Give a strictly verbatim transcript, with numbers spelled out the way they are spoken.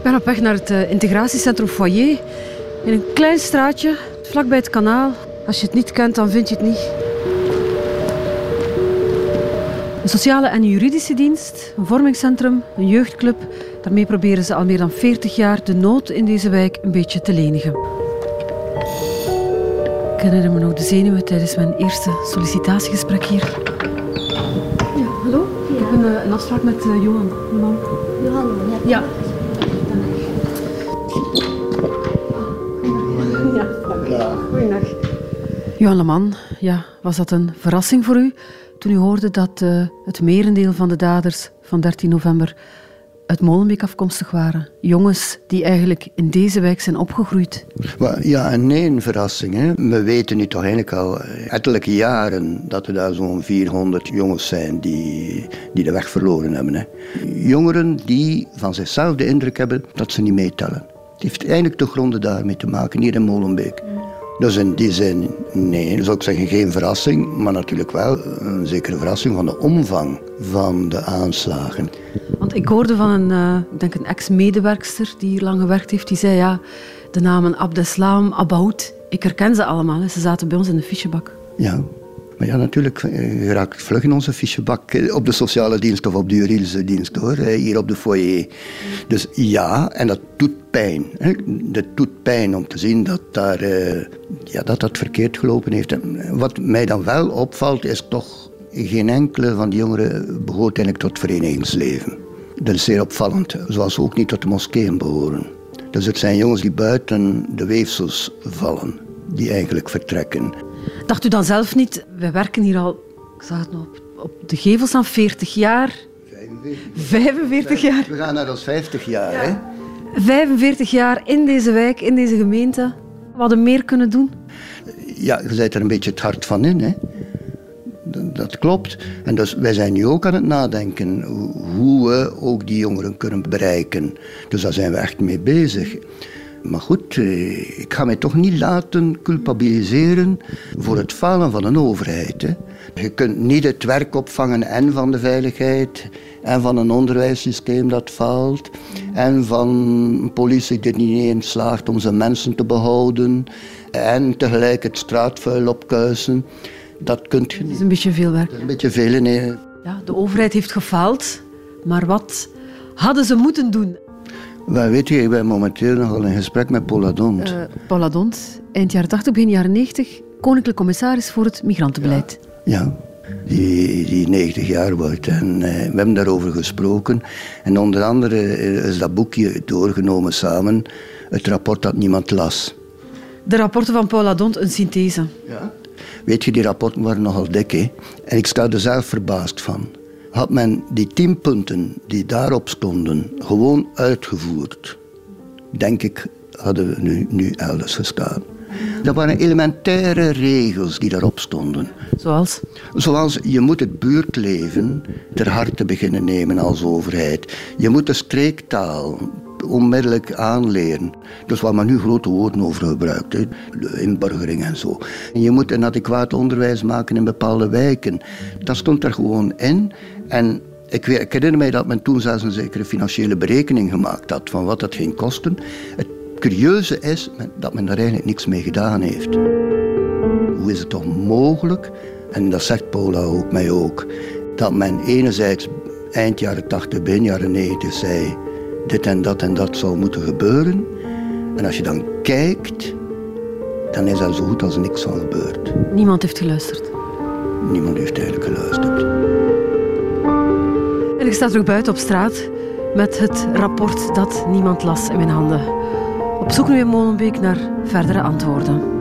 ben op weg naar het uh, integratiecentrum Foyer. In een klein straatje, vlakbij het kanaal. Als je het niet kent, dan vind je het niet. Een sociale en juridische dienst, een vormingscentrum, een jeugdclub. Daarmee proberen ze al meer dan veertig jaar de nood in deze wijk een beetje te lenigen. Ik herinner me nog de zenuwen tijdens mijn eerste sollicitatiegesprek hier. Ja, hallo? Ja. Ik heb een, een afspraak met uh, Johan. Man. Johan, ja. Ja. Ja, goeiedag. Johan Leman, ja, was dat een verrassing voor u toen u hoorde dat uh, het merendeel van de daders van dertien november uit Molenbeek afkomstig waren? Jongens die eigenlijk in deze wijk zijn opgegroeid. Ja en nee, een verrassing. Hè. We weten nu toch eigenlijk al ettelijke jaren dat er daar zo'n vierhonderd jongens zijn die, die de weg verloren hebben. Hè. Jongeren die van zichzelf de indruk hebben dat ze niet meetellen. Het heeft eigenlijk de gronden daarmee te maken, hier in Molenbeek. Dus in die zin, nee, dat zou ik zeggen geen verrassing, maar natuurlijk wel een zekere verrassing van de omvang van de aanslagen. Want ik hoorde van een, uh, ik denk een ex-medewerkster die hier lang gewerkt heeft, die zei ja, de namen Abdeslam, Abaoud, ik herken ze allemaal, hè. Ze zaten bij ons in de fichebak. Ja. Maar ja, natuurlijk geraakt vlug in onze fichebak op de sociale dienst of op de juridische dienst, hoor, hier op de foyer. Dus ja, en dat doet pijn. Hè. Dat doet pijn om te zien dat daar, uh, ja, dat, dat verkeerd gelopen heeft. En wat mij dan wel opvalt, is toch geen enkele van die jongeren behoort eigenlijk tot verenigingsleven. Dat is zeer opvallend, zoals ze ook niet tot de moskeeën behoren. Dus het zijn jongens die buiten de weefsels vallen, die eigenlijk vertrekken. Dacht u dan zelf niet, we werken hier al, ik zag het nog op, op de gevel staan, veertig jaar. vijfenveertig jaar. We gaan naar ons vijftig jaar, ja. Hè? vijfenveertig jaar in deze wijk, in deze gemeente. We hadden meer kunnen doen. Ja, je zit er een beetje het hart van in, hè. Dat klopt. En dus wij zijn nu ook aan het nadenken hoe we ook die jongeren kunnen bereiken. Dus daar zijn we echt mee bezig. Maar goed, ik ga mij toch niet laten culpabiliseren voor het falen van een overheid. Hè. Je kunt niet het werk opvangen en van de veiligheid, en van een onderwijssysteem dat faalt, en van een politie die er niet in slaagt om zijn mensen te behouden, en tegelijk het straatvuil opkuisen. Dat kunt je niet. Het is een beetje veel werk. Dat is een beetje veel, nee. Ja, de overheid heeft gefaald, maar wat hadden ze moeten doen? Wel, weet je, ik ben momenteel nogal in gesprek met Paul Ladont. Uh, Paul Ladont, eind jaren tachtig, begin jaren negentig, koninklijk commissaris voor het migrantenbeleid. Ja, ja. Die, die negentig jaar wordt. En uh, we hebben daarover gesproken. En onder andere is dat boekje doorgenomen samen, het rapport dat niemand las. De rapporten van Paul Ladont, een synthese. Ja. Weet je, die rapporten waren nogal dik, hè? En ik sta er zelf verbaasd van. Had men die tien punten die daarop stonden gewoon uitgevoerd, denk ik, hadden we nu, nu elders gestaan. Dat waren elementaire regels die daarop stonden. Zoals? Zoals, je moet het buurtleven ter harte beginnen nemen als overheid. Je moet de streektaal onmiddellijk aanleren. Dus waar men nu grote woorden over gebruikt, hè. De inburgering en zo. En je moet een adequaat onderwijs maken in bepaalde wijken. Dat stond er gewoon in. En ik, ik herinner mij dat men toen zelfs een zekere financiële berekening gemaakt had van wat dat ging kosten. Het curieuze is dat men daar eigenlijk niks mee gedaan heeft. Hoe is het toch mogelijk, en dat zegt Paula ook mij ook, dat men enerzijds eind jaren tachtig, begin jaren negentig zei, dit en dat en dat zou moeten gebeuren. En als je dan kijkt, dan is er zo goed als niks van gebeurd. Niemand heeft geluisterd. Niemand heeft eigenlijk geluisterd. En ik sta terug buiten op straat met het rapport dat niemand las in mijn handen. Op zoek nu in Molenbeek naar verdere antwoorden.